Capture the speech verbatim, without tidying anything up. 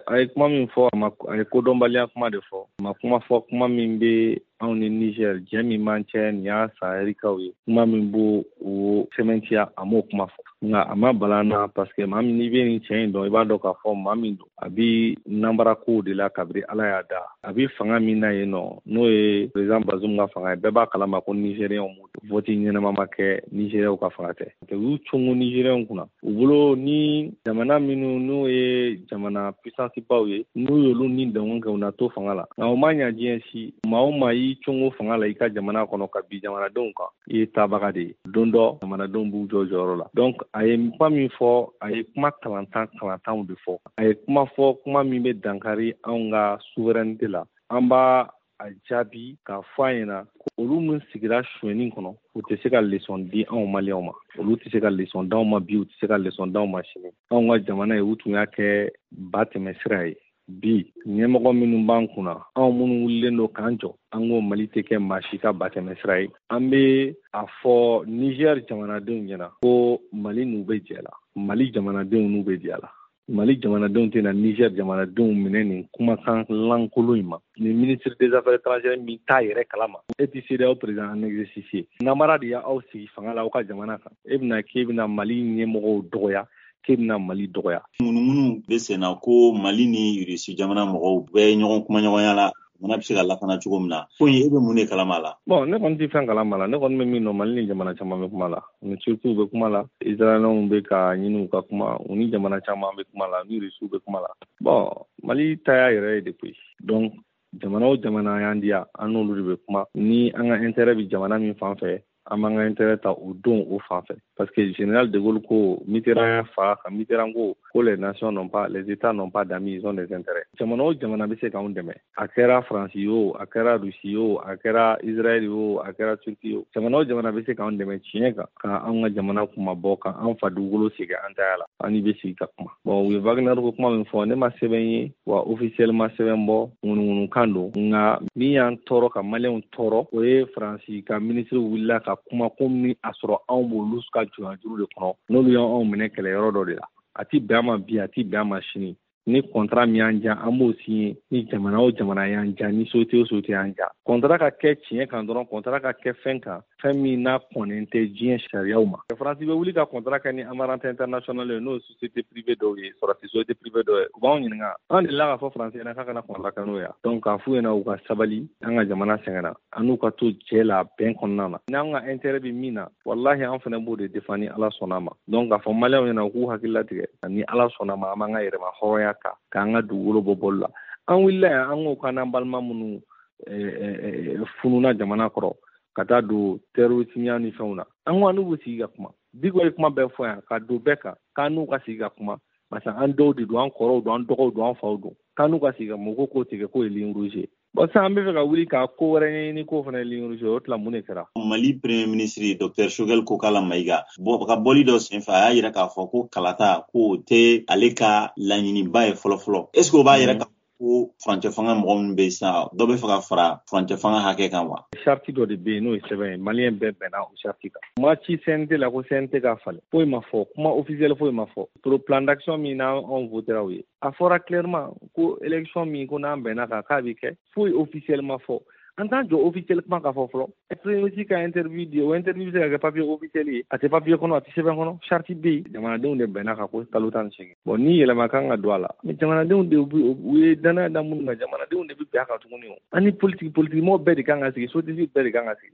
a ye kuma min fɔ a ma a ye kodɔnbaliya kuma de fɔ a ma kuma fɔ kuma min bɛ anw ni Niger jɛ min man cɛ nin y'a Sahɛlikaw ye kuma min b'o o sɛmɛntiya a m'o kuma fɔ nka a ma bala n na parce que maa min n'i bɛ nin cɛ in dɔn i b'a dɔn k'a fɔ maa min don a bɛ nanbara kow de la kabiri Ala y'a da a bɛ fanga min na yen nɔ n'o ye président Bazoum ka fanga ye bɛɛ b'a kalama ko Nigériens m'o don vote ɲɛnama ma kɛ Nigériens ka fanga tɛ u y'u cungu Nigériens kunna u bolo ni jamana minnu n'o ye jamana puissance baw ye n'u y'olu ni dɛngɛ kɛ u na to fanga la nka o ma ɲɛ diɲɛ si maa o maa y'i cungu fanga la i ka jamana kɔnɔ ka bin jamanadenw kan i ye tabaga de ye don dɔ jamanadenw b'u jɔ jɔyɔrɔ la donc a ye kuma min fɔ a ye kuma kalantan kalantanw de fɔ a ye kuma fɔ kuma min bɛ dankari anw ka souveraineté la an b'a a jaabi k'a fɔ a ɲɛna ko olu min sigira suɲɛni kɔnɔ u tɛ se ka leçon di anw maliyɛnw ma olu tɛ se ka leçon d'anw ma bi u tɛ se ka leçon d'anw ma sini anw ka jamana ye u tun y'a kɛ ba tɛmɛ sira ye bi ɲɛmɔgɔ minnu b'an kunna anw minnu wulilen don k'an jɔ an ko Mali tɛ kɛ maa si ka ba tɛmɛ sira ye an bɛ a fɔ Niger jamanadenw ɲɛna ko Mali n'u bɛ jɛ la Mali jamanadenw n'u bɛ jɛ la Mali jamanadenw tɛ na Niger jamanadenw minɛ nin kumakan lankolon in ma ni ministre des affaires étrangères min t'a yɛrɛ kalama e tɛ C D A O président en exercice ye namara de y'aw sigi fanga la aw ka jamana kan e bɛna k'e bɛna Mali ɲɛmɔgɔw dɔgɔya k'e bɛna Mali dɔgɔya munumunu bɛ sen na ko Mali ni Russie jamana mɔgɔw bɛɛ ɲɔgɔn kuma ɲɔgɔnya la jamana bɛ se ka lakana cogo min na ko e bɛ mun de kalama la bon ne kɔni tɛ fɛn kalama la ne kɔni bɛ min dɔn Mali ni jamana caman bɛ kuma la ni Turkiw bɛ kuma la Israéliens bɛ ka ɲini u ka kuma u ni jamana caman bɛ kuma la ni Russiw bɛ kuma la bon Mali ta y'a yɛrɛ ye depuis donc jamana o jamana y'an diya an n'olu de bɛ kuma ni an ka intérêt bɛ jamana min fan fɛ an b'an ka intérêt ta o don o fan fɛ parce que général de Gaulle ko Mitterrand fa ka Mitterrand ko ko les nations n'ont pas les états n'ont pas d'amis ils ont des intérêts jamana o jamana bɛ se k'anw dɛmɛ a kɛra France ye o a kɛra Russie ye o a kɛra Israël ye o a kɛra Turquie ye o jamana o jamana bɛ se k'anw dɛmɛ tiɲɛ kan ka an ka jamana kuma bɔ ka an fa dugukolo segin an taya la an ni bɛ sigi ka kuma bon u ye Wagner ko kuma min fɔ ne ma sɛbɛn ye wa officiellement sɛbɛn bɔ ŋunuŋunukan don nka min y'an tɔɔrɔ ka maliyɛnw tɔɔrɔ o ye France ka ministre wulila ka kuma ko ni a sɔrɔ anw b'olu ka jɔnjuru de kɔnɔ n'olu y'anw minɛ kɛlɛyɔrɔ dɔ de la a ti bɛn an ma bi a ti bɛn an ma sini ni contrat min y'an diya an b'o signé ni jamana o jamana y'an diya ni société o société y'an diya contrat ka kɛ tiɲɛ kan dɔrɔn contrat ka kɛ fɛn kan fɛn min n'a kɔnnen tɛ diɲɛ sariyaw ma France bɛ wuli ka contrat kɛ ni Amarante International ye n'o ye société privée dɔw ye sɔrɔti société privée dɔw ye u b'anw ɲininka an delila k'a fɔ France ɲɛna k'a kana contrat kɛ n'o ye donc k'a f'u ɲɛna u ka sabali an ka jamana sɛgɛnna an n'u ka to jɛ la bɛn kɔnɔna na n'an ka intérêt bɛ min na walahi an fana b'o de défend ni Ala sɔnna ma donc k'a fɔ maliyɛnw ɲɛna u k'u hakili latigɛ ni Ala sɔnna ma an b'an ka yɛrɛma hɔrɔnya kan k'an ka dugukolo bɔ bɔli la an wulila yan an ko k'an n'an balima minnu fununa jamana kɔrɔ ka taa don terrorisme ni fɛnw na an ko an n'u bɛ sigi ka kuma bi ko ye kuma bɛɛ fɔ yan ka don bɛɛ kan k'an n'u ka sigi ka kuma parce que an dɔw de don an kɔrɔw don an dɔgɔw don an faw don k'an n'u ka sigi ka kuma ko k'o tigɛ k'o ye ligne rouge ye bon sisan an bɛ fɛ ka wuli ka ko wɛrɛ ɲɛɲini k'o fana ye ligne rouge ye o tila mun de kɛra Mali premier ministre Docteur Choguel Kokala Maïga ka bɔli dɔ senfɛ a y'a yira k'a fɔ ko kalata k'o tɛ ale ka laɲiniba ye fɔlɔ fɔlɔ est ce que o b'a yira ko furancɛ fanga mɔgɔ minnu bɛ yen sisan dɔ bɛ fɛ ka fara furancɛ fanga hakɛ kan wa charte dɔ de bɛ yen n'o ye sɛbɛn ye maliyɛn bɛɛ bɛnna o charte kan kuma ci C N T la ko C N T ka falen foyi ma fɔ kuma officiel foyi ma fɔ pour plan d'action min n'anw votera o ye a fɔra clairement ko élection min ko n'an bɛnna kan k'a bɛ kɛ foyi officiel ma fɔ an t'an jɔ officiel kuma ka fɔ fɔlɔ premier ministre ka interview di o interview bɛ se ka kɛ papier officiel ye a tɛ papier kɔnɔ a tɛ sɛbɛn kɔnɔ charte bɛ yen jamanadenw de bɛnna kan ko kalo tan ni seegin bon ni yɛlɛma kan ka don a la mais jamanadenw de u ye danaya da minnu kan jamanadenw de bɛ bɛn a kan tuguni o an ni politique politique mɔgɔw bɛɛ de kan ka sigi société bɛɛ de kan ka sigi